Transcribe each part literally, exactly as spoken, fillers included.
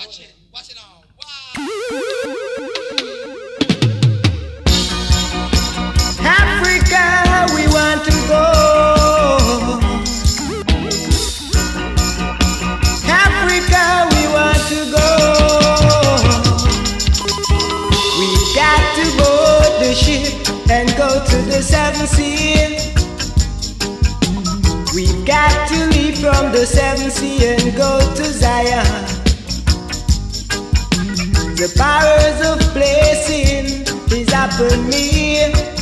Watch it. Watch it on. Wow. Africa, we want to go. Africa, we want to go. We've got to board the ship and go to the seven seas. We've got to leave from the seven seas and go to Zion. The powers of placing is upon me.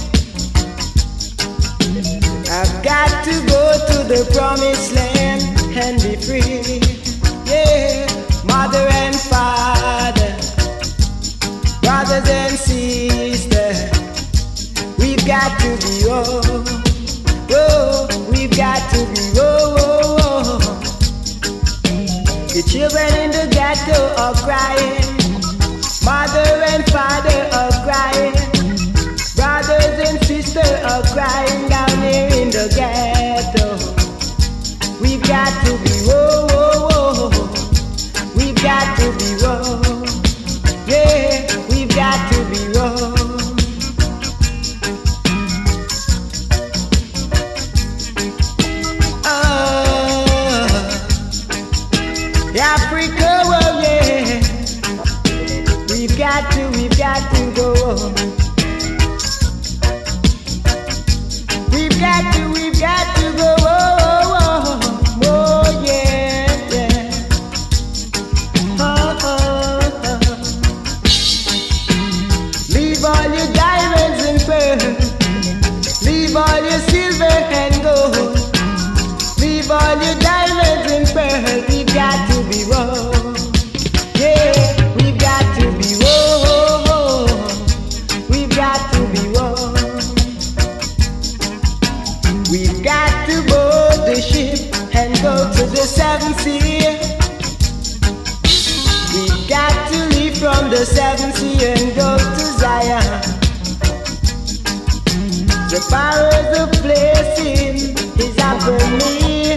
I've got to go to the promised land and be free. Yeah, mother and father, brothers and sisters, we've got to be oh, oh, we've got to be oh, oh, oh. The children in the ghetto are crying, mother and father are crying, brothers and sisters are crying down here in the ghetto. We've got to be whoa, whoa, whoa. We've got to be whoa. Yeah, we've got to be whoa. Oh, Africa, oh yeah. We've got to, we've got to go. We've got to, we've got to go. Oh, oh, oh, oh yeah, yeah. Oh, oh, oh. Leave all your diamonds and pearls. Leave all your silver and gold. Leave all your diamonds and pearls. We've got to be raw. Yeah, we've got to be raw. We've got to be raw. We've got to board the ship and go to the seven seas. We've got to leave from the seven seas and go to Zion. The powers of placing is upon me.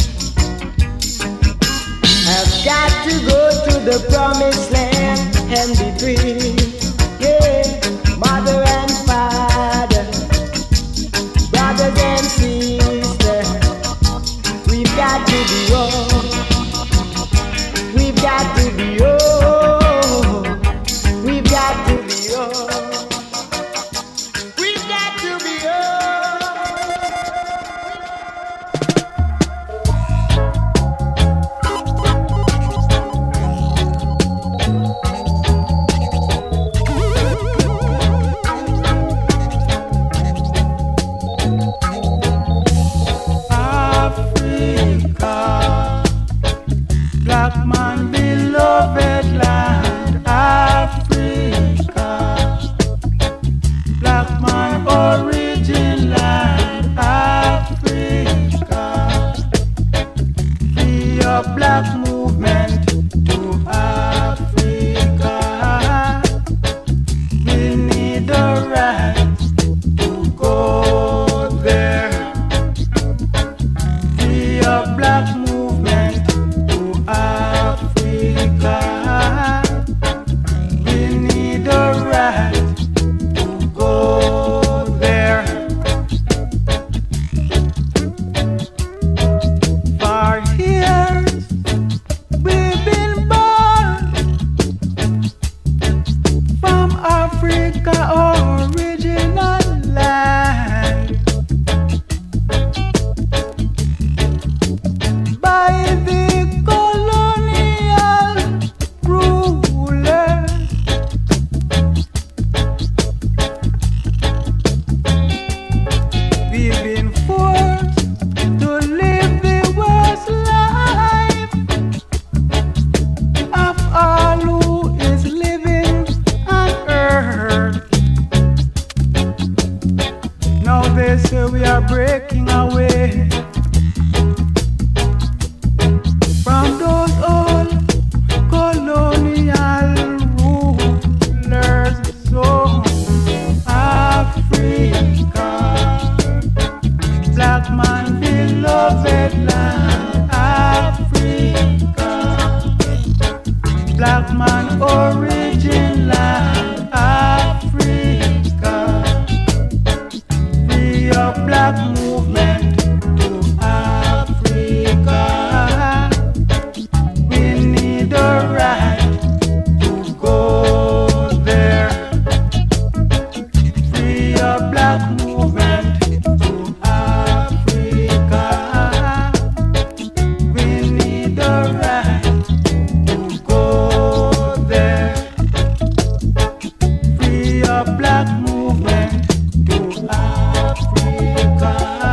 I've got to go to the promised land and be free. Yeah, mother and father, brothers and sisters, we've got to be oh, we've got to be oh, we've got to be oh, we've got to be oh. Black man, beloved land, Africa. Black man, origin land, Africa. Free your black movement to Africa. We need the right to go there. Free your black movement to Africa. black man origin land, Africa. Free your black movement to Africa. We need a right to go there. Free your black movement to Africa. We need a right to go there. Free your black movement to Africa.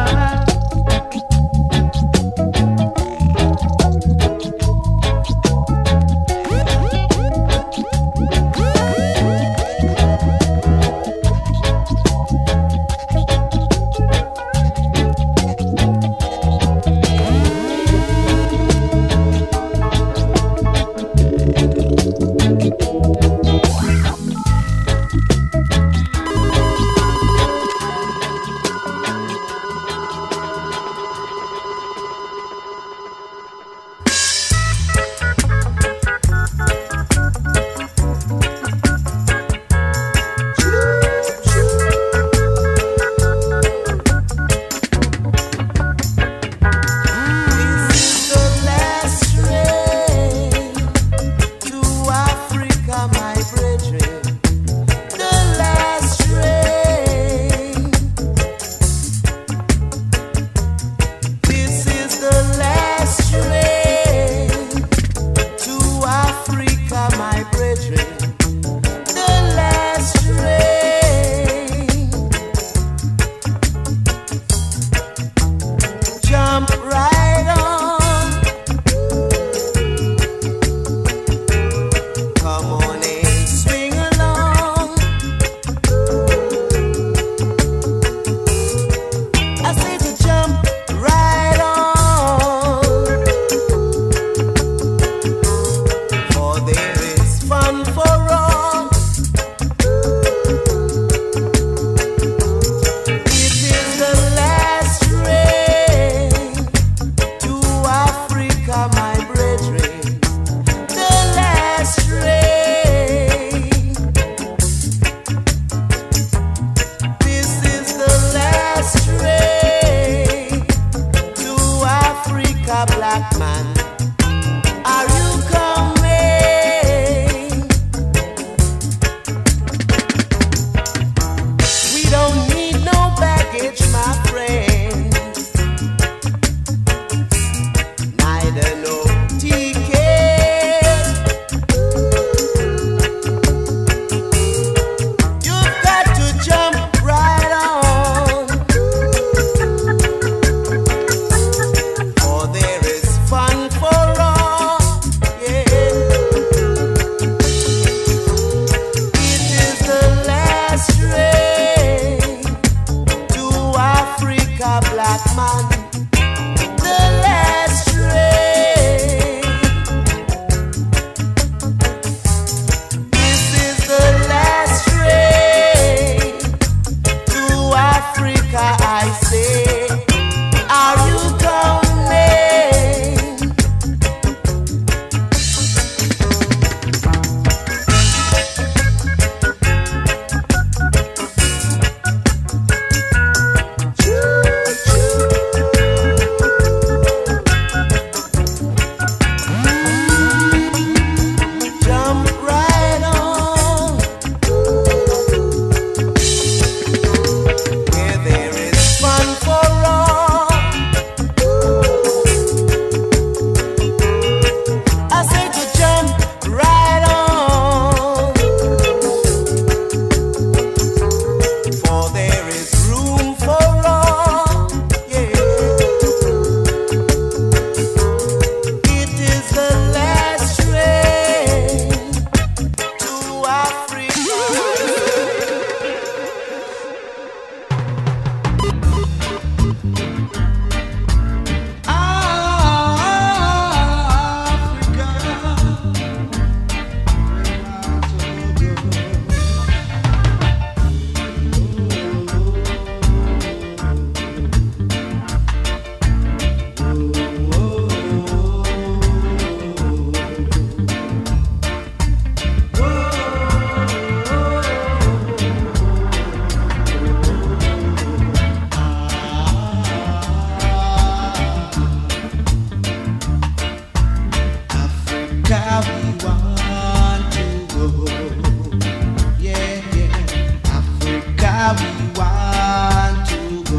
want to go. Yeah, yeah. Africa, we want to go.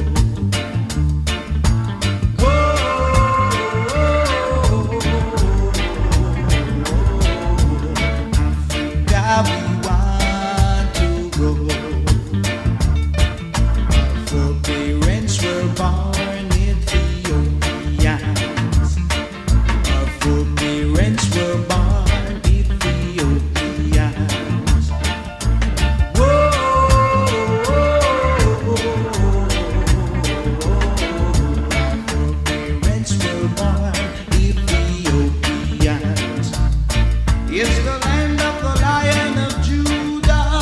Go. Africa, we want to go. Our parents were born Ethiopians. Our parents were born Ethiopians. Whoa, our parents were born Ethiopians. It's the land of the Lion of Judah,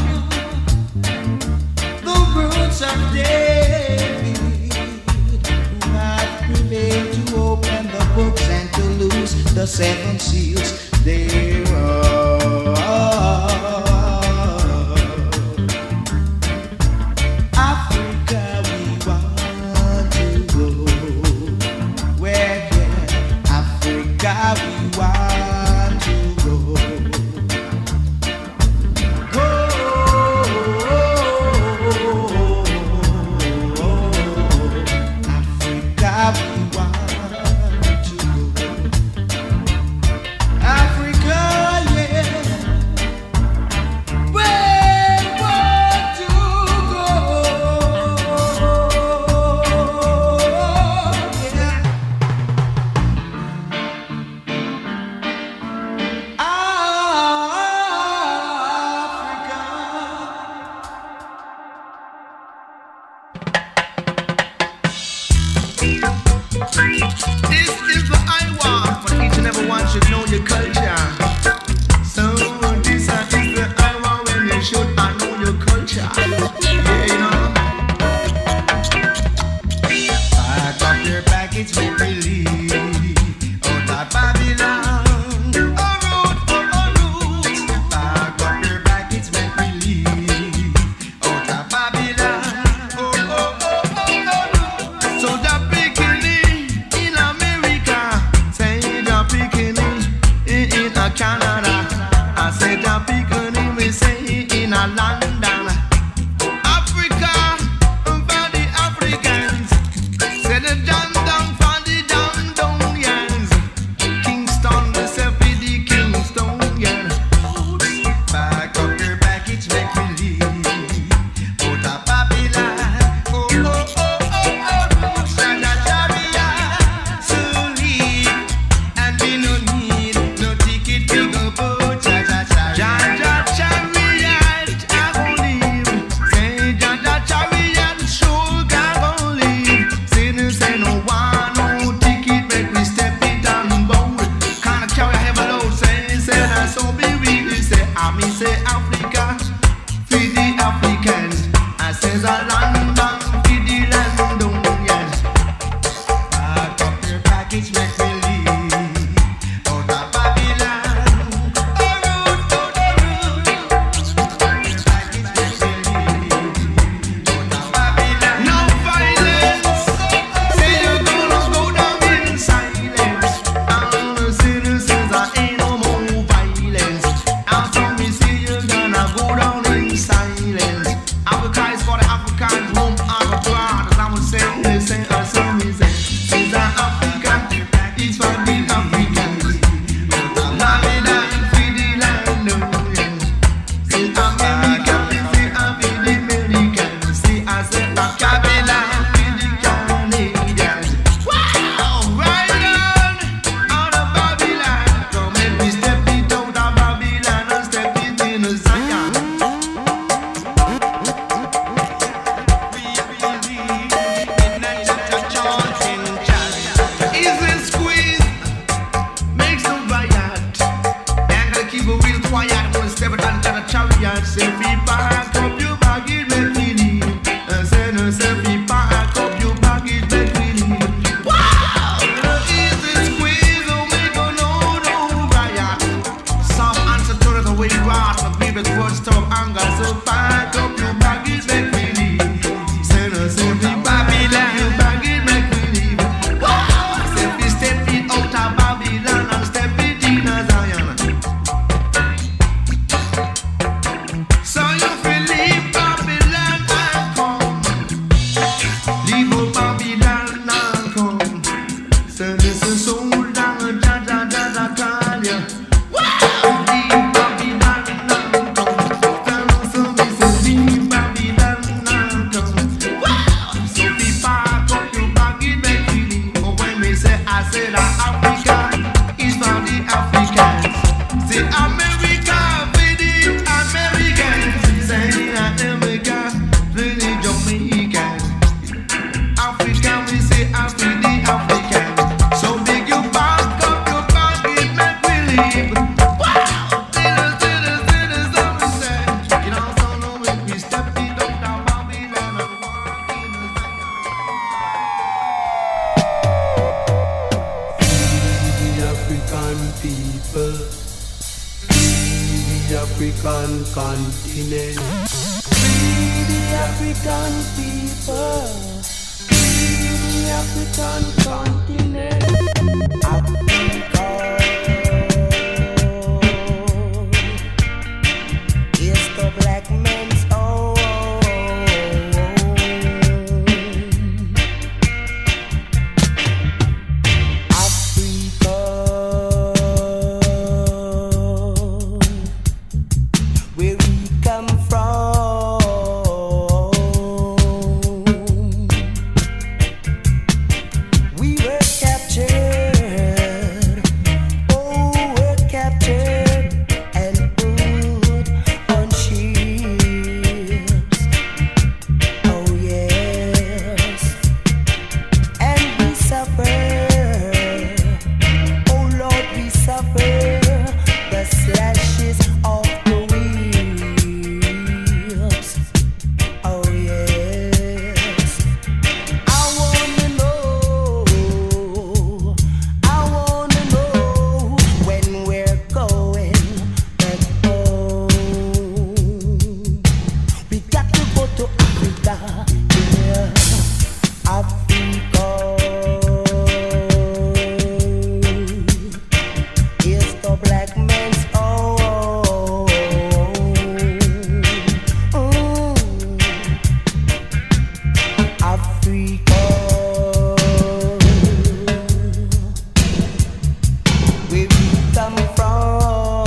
the roots of David, who had prevailed to open the books and to loose the seven seals thereof. Africa, we want to go. Where, yeah, Africa, we want to go. Go. Africa, we want to go. Africa, yeah, we want to go. Yeah. This is the I want, but each and every one should know your culture. So this is the I want when you should I know your culture. Yeah, you know. Pack up your baggage, make me leave out of Babylon. Oh, road, oh, oh, road. Pack up your baggage, make me leave out of Babylon. Oh, oh, oh, oh, oh, oh. So the beginning in America, say the beginning in, in a Canada. I said the beginning we say in a London. Africa for the Africans, say the down down for the down downians. Kingston, we say for the Kingstonians. Back up your baggage, make me leave out of Babylon. Oh, oh, oh, oh, oh, Jaja chariot to leave, and we no need no ticket to go boat. Jaja chariot, Jaja chariot, I gon' leave. Say Jaja chariot, sure I gon' leave. Say no, say no one, no ticket, make we step it down boat. Kinda carry a heavy load, say, say that so be we say, I mean say Africa, feed the Africans. I says a London, feed the Londonians. Pack up your package, make me leave out of Babylon. Oh, road, oh, the road. Pack your package, make me leave out of Babylon. No violence, say you're gonna go down in silence. And the citizens are ain't no more violence. And so me say you're gonna go down in silence. Africa is for the Africans, home and abroad. As I was saying, they say, or so me say, is that Africa is for the Africans. Babylon for the Londonians. Say America is for the Americans. Say I said Babylon for the Canadians. Wow, right on, out of Babylon. Come make me step it out of Babylon and step it in Zion. Easy squeeze, makes no riot. Ain't gotta keep it real quiet. One step it down to the chariot. Say, be back up your baggage, make me leave. And say, no, say, be back up your baggage, make me leave. Wow! Easy squeeze, don't make no, no, no riot. Soft answer to the way you are. The baby's words stop anger. So back up your baggage, make me leave. Say, no, say, be Babylon, your baggage, make me leave. Wow! Say, be step it out of Babylon and step it in Zion. say America for the Americans. Say America for the Jamaican. Africa we say Africa the African. So big you back up your pocket, make we live. Wow! Sinners, sinners, sinners, that we say. You know, so no make we step it up now, Babylon and walk in the African people, the African continent, the African people, the African continent, Africa is the black man's own. Africa, where we come from, we were captured, oh, we're captured and put on ships, oh yes, and we suffer, oh Lord, we suffer the slashes of the whips, oh yes. I wanna know, I wanna know when we're going back home. We got to go to Africa, yeah, Africa is the black man's own. Mm. Africa, where we come from,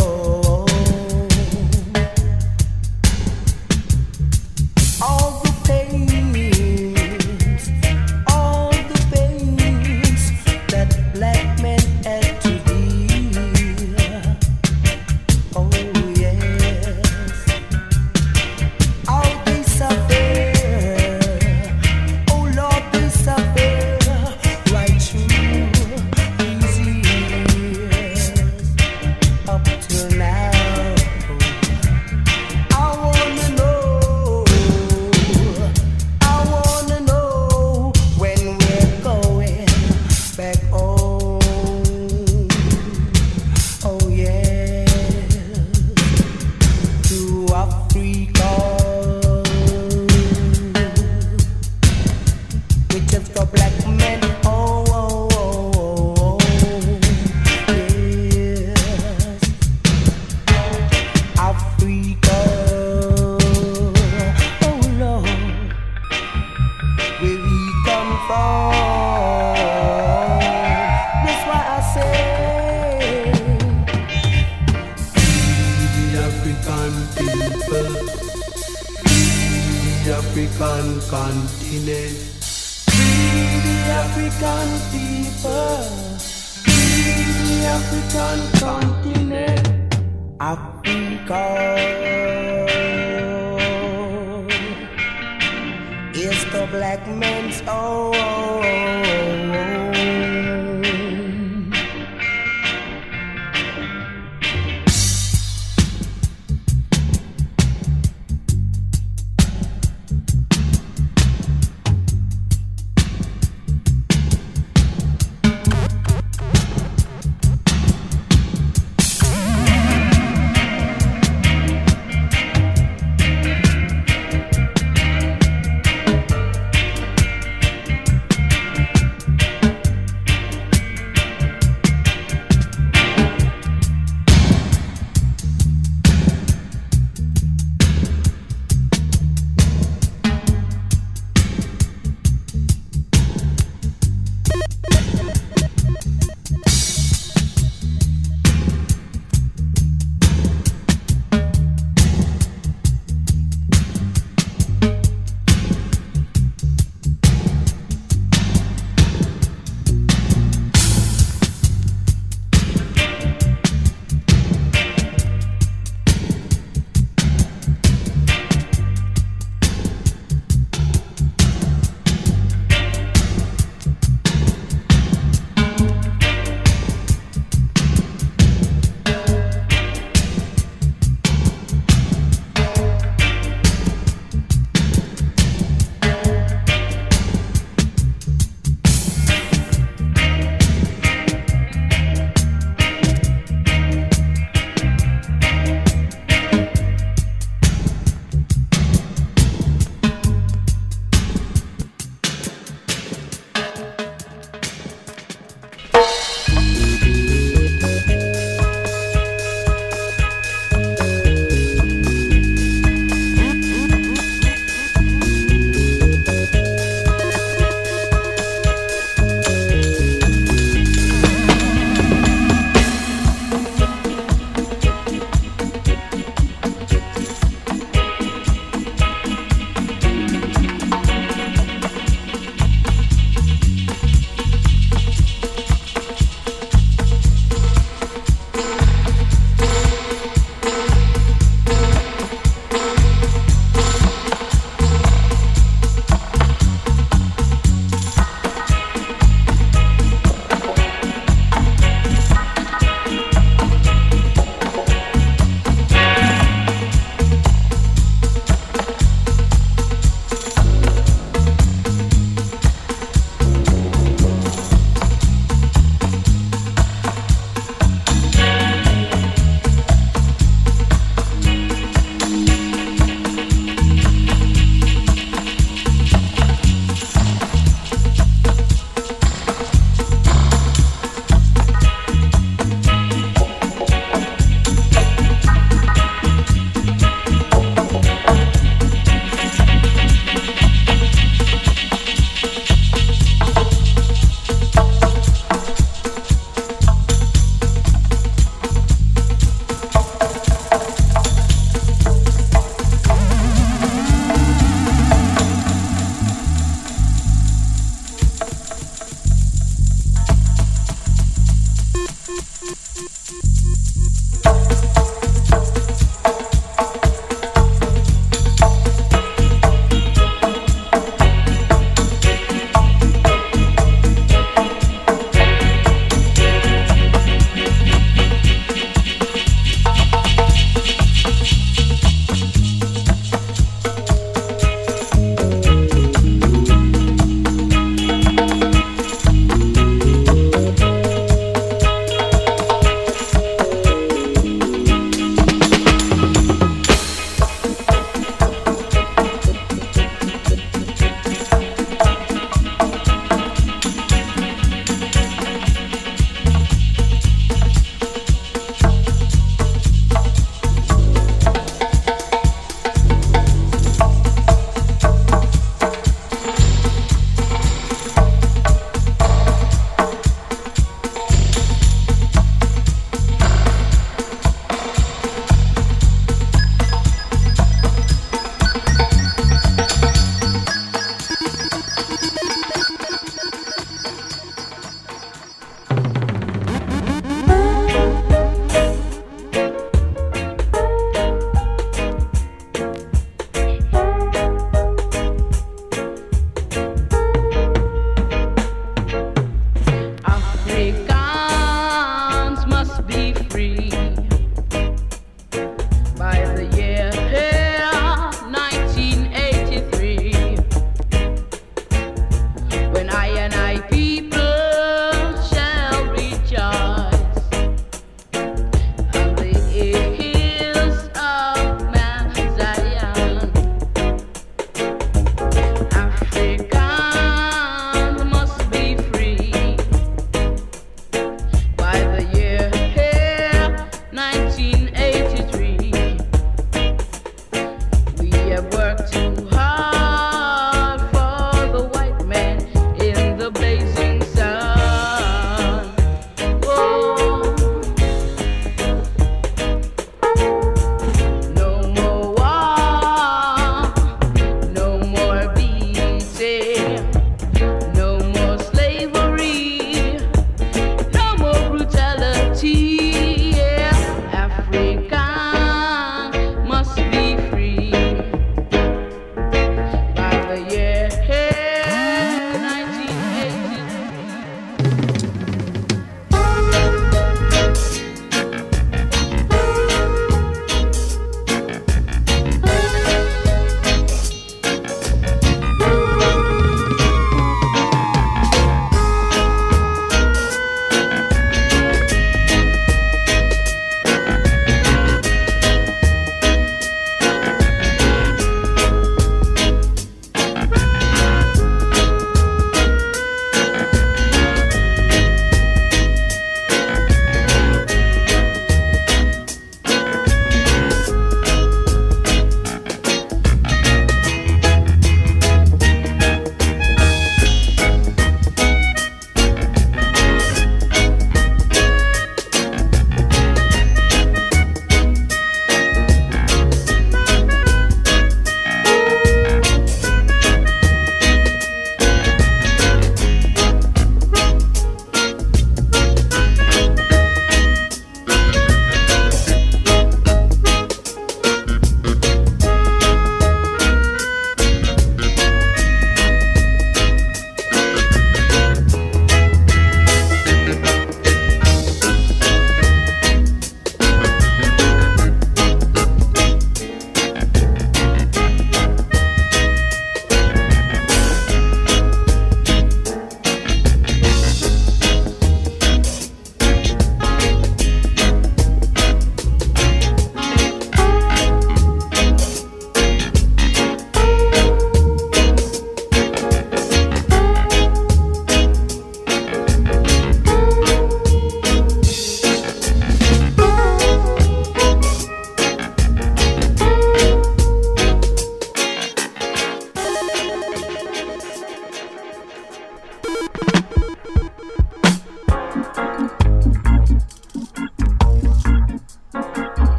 all the pains, all the pains that black men had to bear. Oh yes, all they suffer. Oh Lord, they suffer right through these years up till now. I wanna know, I wanna know when we're going back home. Oh yes, to Africa, which is the black man. Oh, oh, oh, oh, yes, Africa. Oh Lord, where we come from. That's why I say, the African people, the African continent, the African people, the African continent, Africa is the black man's own.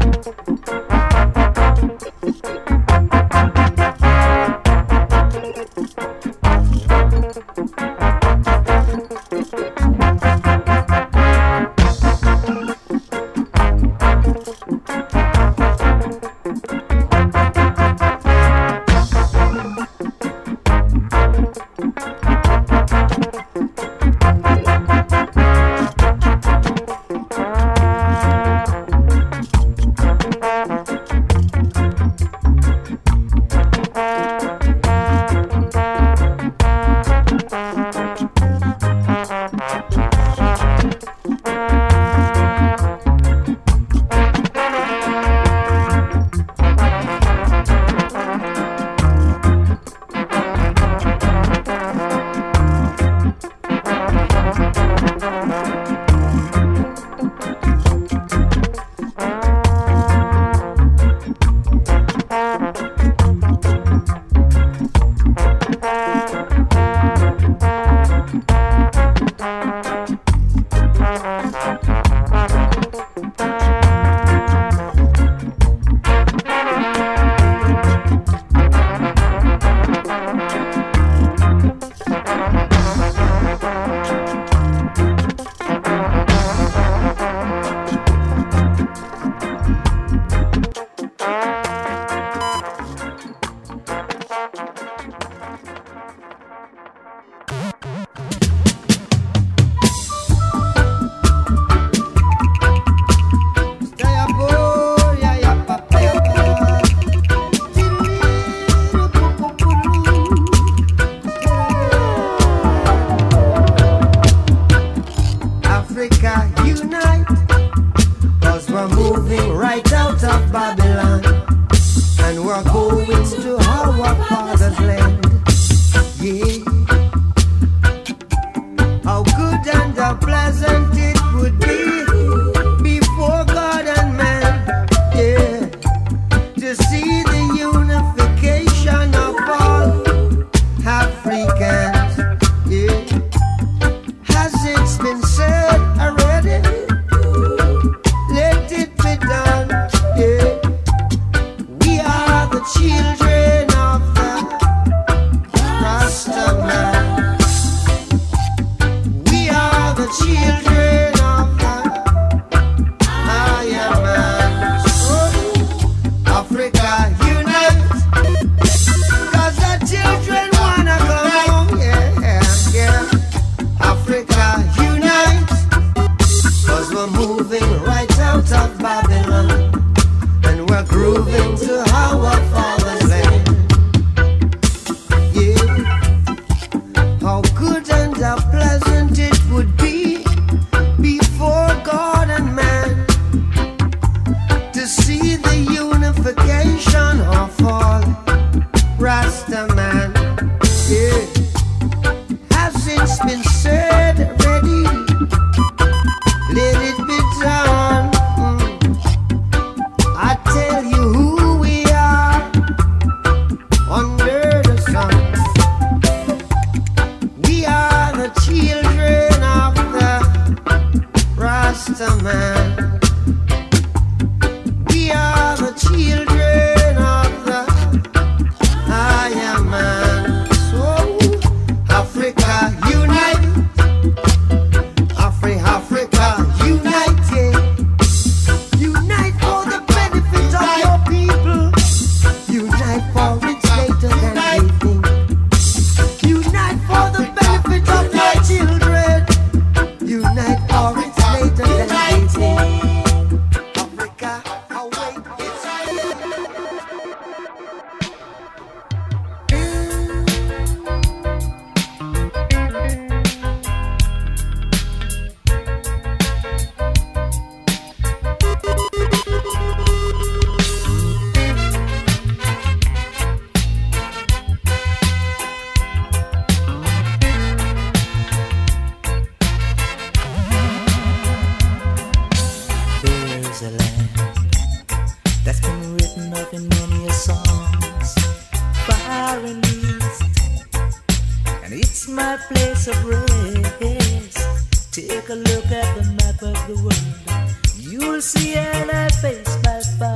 Take a look at the map of the world. You'll see an I face by far.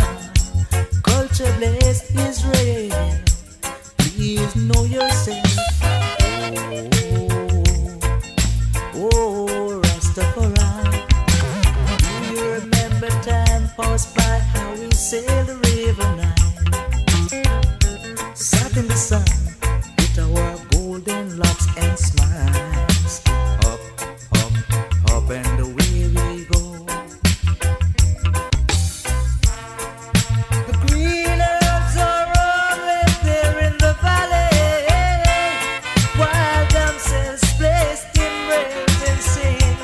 sailed the river Nile, sat in the sun with our golden locks and smiles. Up, up, up and away we go. The green herbs are always there in the valley, while damsels placed in rails and sing.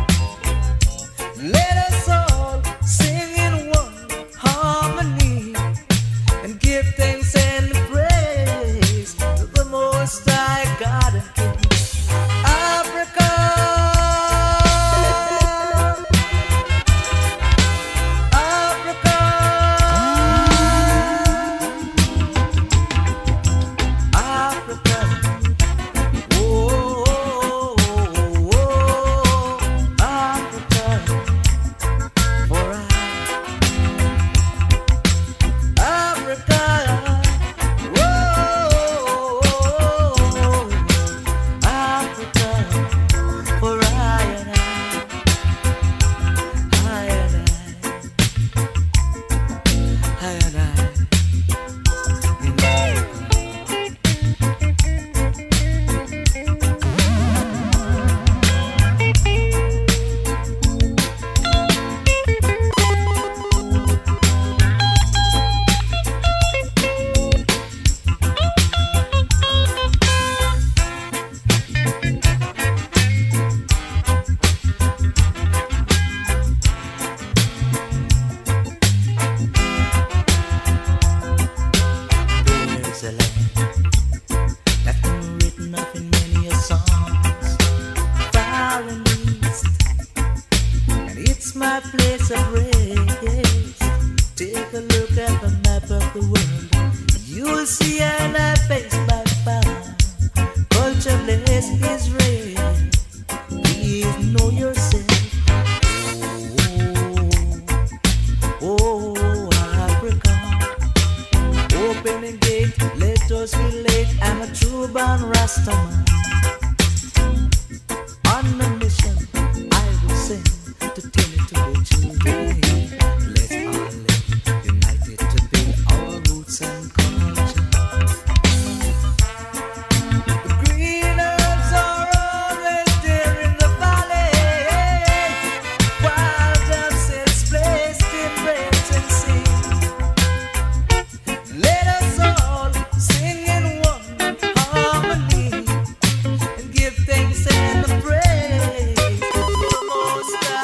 Let us all sing in one harmony and give thanks and praise to the Most High God and King. Africa, Africa, Africa. Oh, oh, oh, oh, Africa, for I, Africa, oh, Africa, for I and I, I and I, I and I, in There's a land that's been written up in many a songs, far and east, and it's my place of rest. Take a look at the map of the world, you'll see an I face by far. Culture bless is rare. Please know yourself. Oh, oh, Africa. Open the gate, let us relate. I'm a true born Rastaman. On a mission, I will send to tell it to the children. Let's all live united to build our roots and culture. The green herbs are always there in the valley, while damsels placed in rails and sing. Let us all sing in one harmony and give thanks and praise to the Most High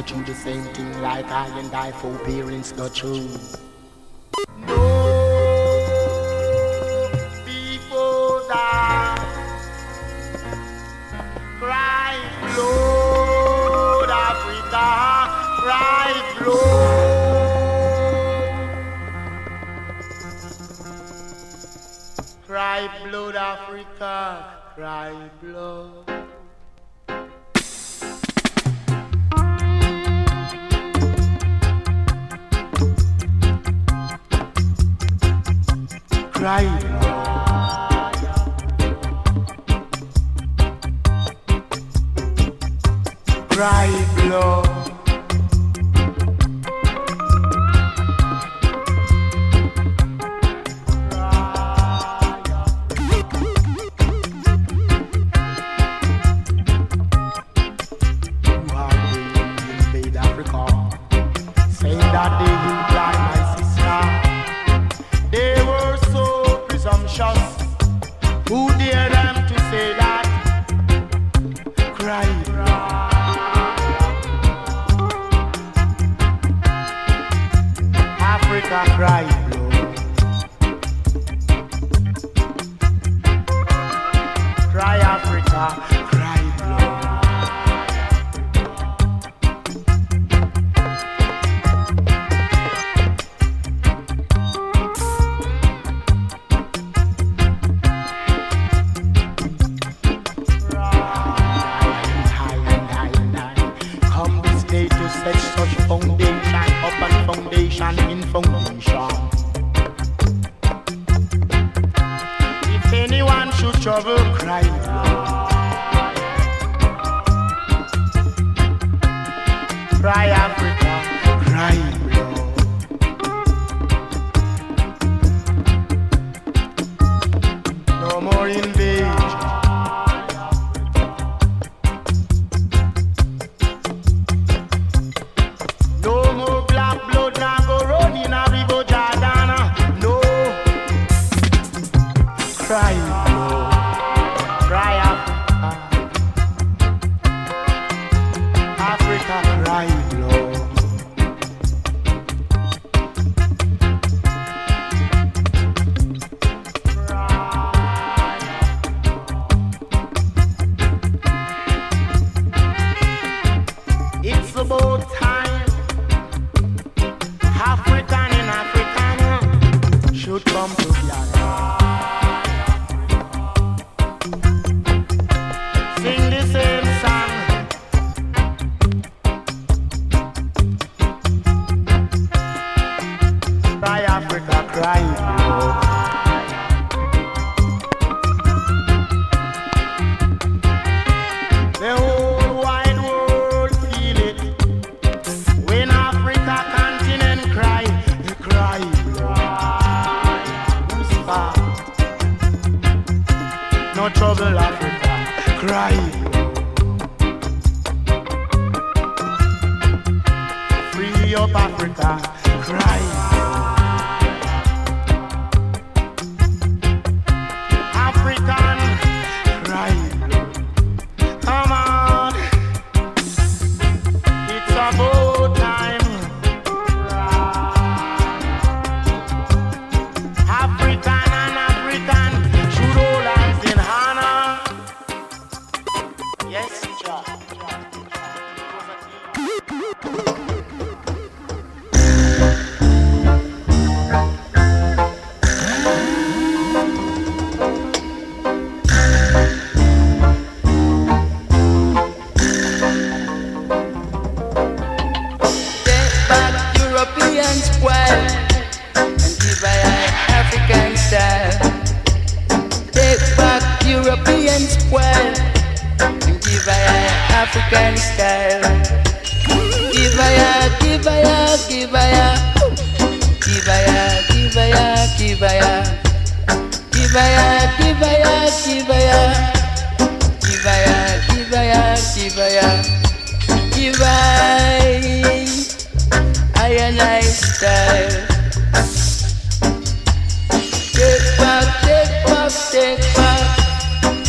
through the same thing like I and I four parents go through. No, before that, cry blood, Africa, cry blood. Cry blood, Africa, cry blood. Cry blood. Cry blood.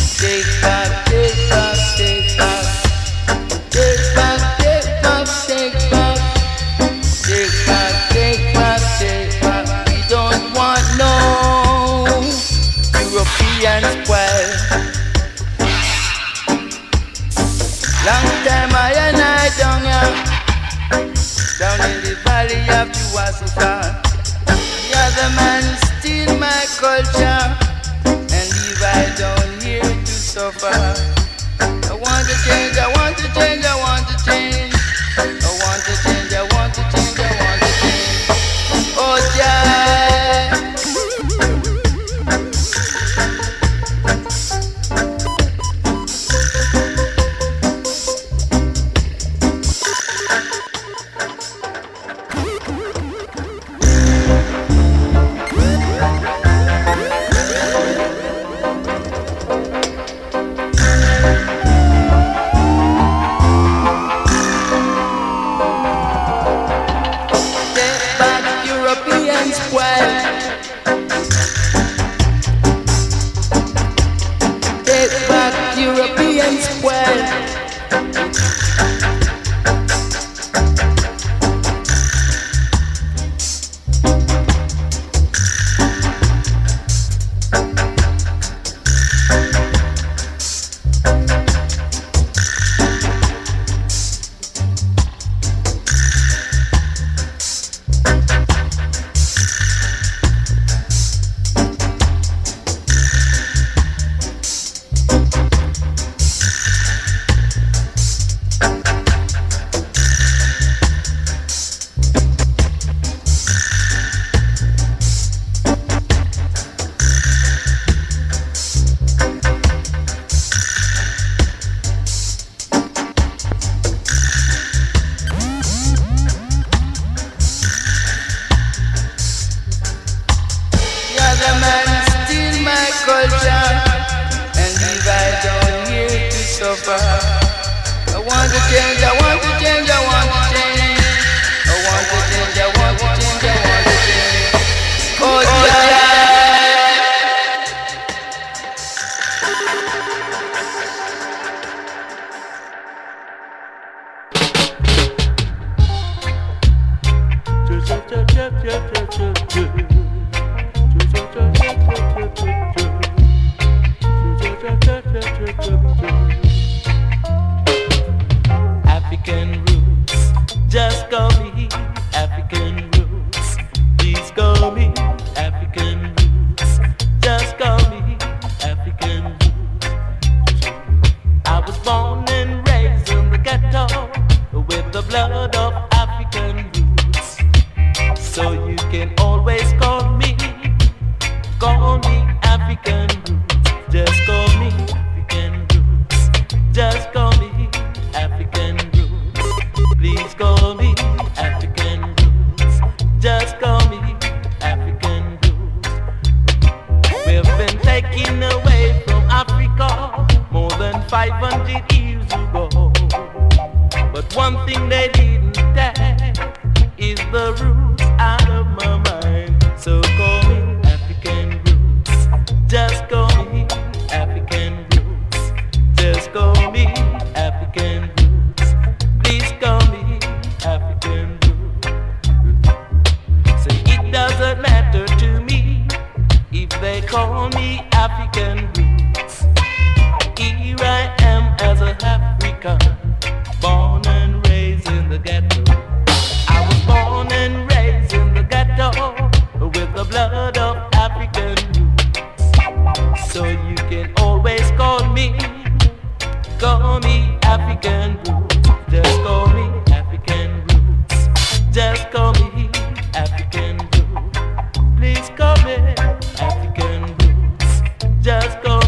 Take down in the valley of the Wasuka. The other man steal my culture and leave I down here to suffer. I want to change, I want to change, I want to change. I want to change, I want to change, I want to change. Oh, yeah. African roots, just call me African roots. Please call me African roots, just call me African roots. I was born and raised in the ghetto with the blood of African roots. So you can always call me, call me African roots, just call me African roots, just call me African roots. Please call me African roots, just call me African roots. We've been taken away from Africa more than five hundred years ago. But one thing they didn't take is the roots out of my mind. So call me African roots, just call me African roots, just call me African roots. Please call me African roots. So it doesn't matter to me if they call me African roots. Here I am as a African, born and raised in the ghetto. I was born and raised in the ghetto with the blood of African roots. So you can always call me, call me African roots, just call me African roots, just call me African roots. Please call me African roots, just call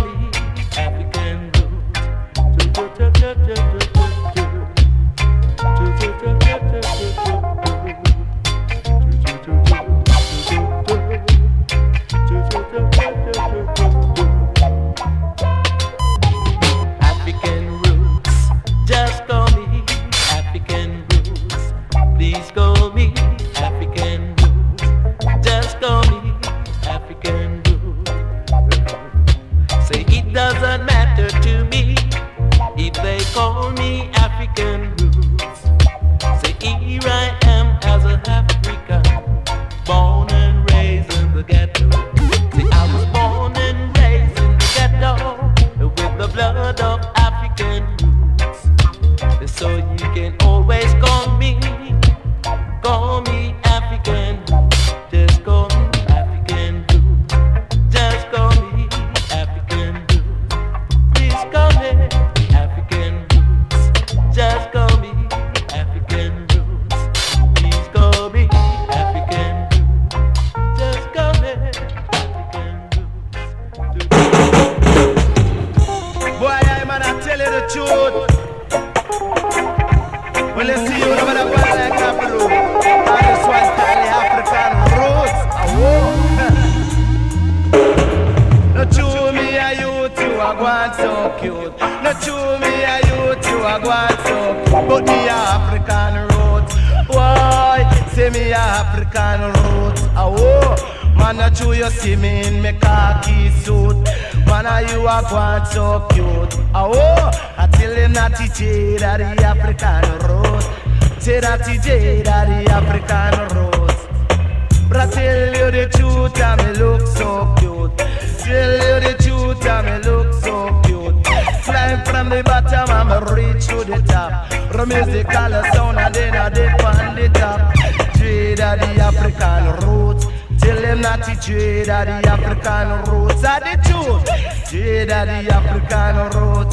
cute. Not true me a youth, you a go on so cute. But me a African roots. Why? Say me a African roots. Oh, man, not true you see me in me khaki suit. Man, a you a go on so cute. Oh, I tell him that T J that the African roots. Say that T J that the African roots. But I tell you the truth, and me look so cute. Tell you the truth, and me look so cute. Flying from the bottom, and me reach to the top. The musical sound, and then I dip on the top. Jada the African roots. Tell them that the Jada the African roots are the truth. Jada the African roots.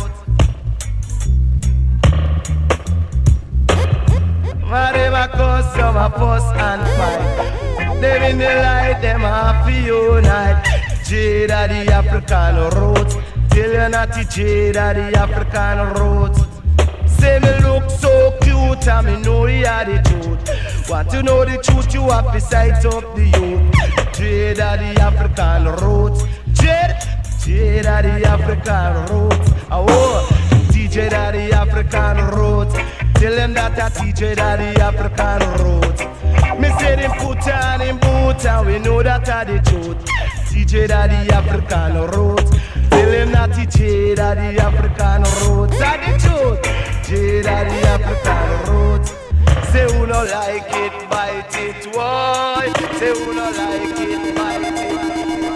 Whatever cause some a fuss and fight. Them in the light, them happy unite. Jada the African roots. Tell you not the Jada the African roots. Say me look so cute and me know you are the truth. Want to know the truth, you have to sight up the youth. Jada the African roots. Jada, Jada the African roots. Oh, T J that the African roots. Tell them that I T J that the African roots. Me say them put on him boot and we know that are the truth. T J that the African roots. Tell them that T J that the African roots are the truth. J that the African roots. Say who no like it, bite it, why? Say who no like it, bite it.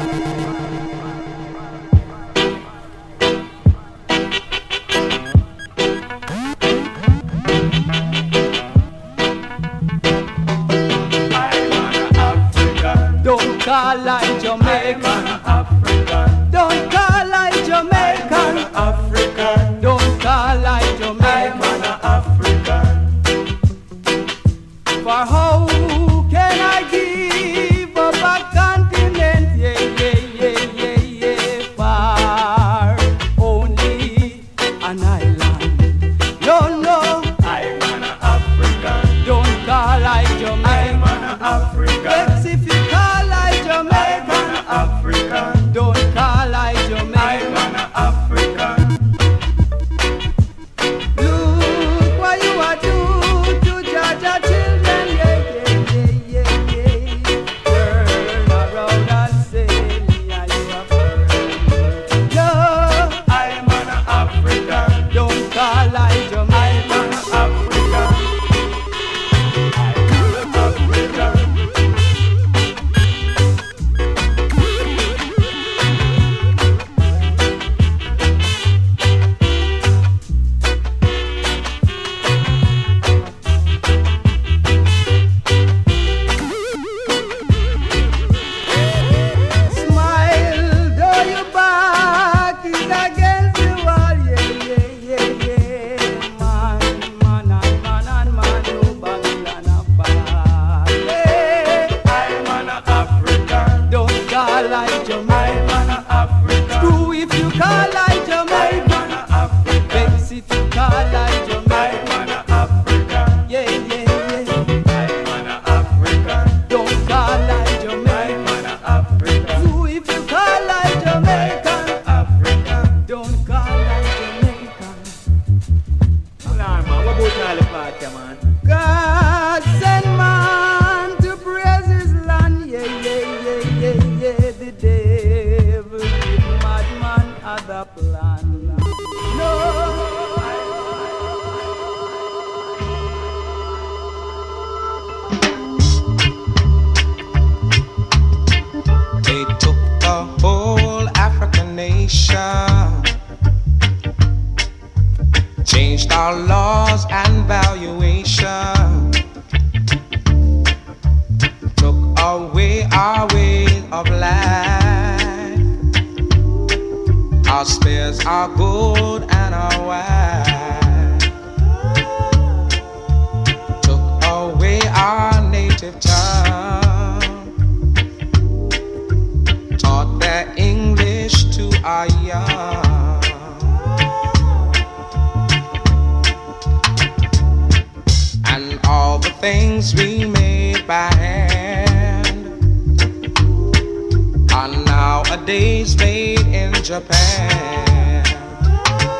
Don't call like Jamaican, African. Don't call like Jamaican, African. Don't call like Jamaican, African. For how can I give up a continent? Yeah, yeah, yeah, yeah, yeah. Far only an island. No, no, I'm an African. Don't call like Jamaican, I'm an African. Yes, if you call like Jamaican, African. Don't call like Jamaican, I'm an African. Look what you are doing to Jaja children, yeah, yeah, yeah, yeah, yeah. Turn around and say me and you are friends. No, I'm an African. Don't call like Jamaican, I'm an African. I'm an African. Smile, though your back is against the wall, yeah, yeah, yeah, yeah. Man, man, and man, and man, no Babylon apart. Yeah, I'm an African. Don't call like Jamaican, I'm an African. Screw if you call like Jamaican, I'm an African. Vex if you call like Jamaican, I'm an African. Yeah, yeah, yeah. I'm an African. Don't call like Jamaican, I'm an African. Screw if you call like Jamaican, African. Don't call like Jamaican. Hold on, man. What about all the party, man? God send man to praise his land, yeah, yeah, yeah, yeah, yeah. The devil give madman other plan. No. They took the whole African nation, changed our laws and valuation, took away our way of life, our spares, our gold and our wife, took away our native tongue, taught their English to our young. And all the things we made by hand are nowadays made in Japan.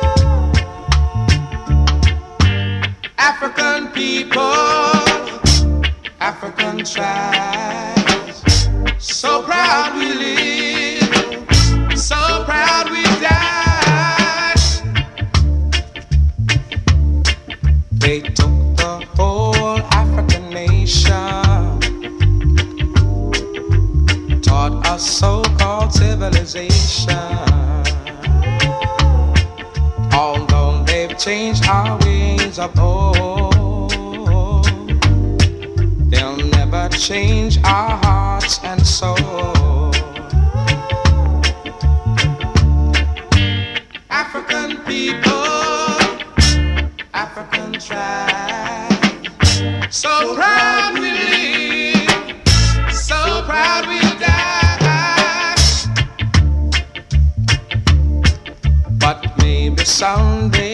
African people, African tribes, so proud we live, so proud we die. They took the whole African nation, taught us so-called civilization. Although they've changed our ways of old, they'll never change our hearts and soul. African people, African tribe, so proud we live, so proud we die. But maybe someday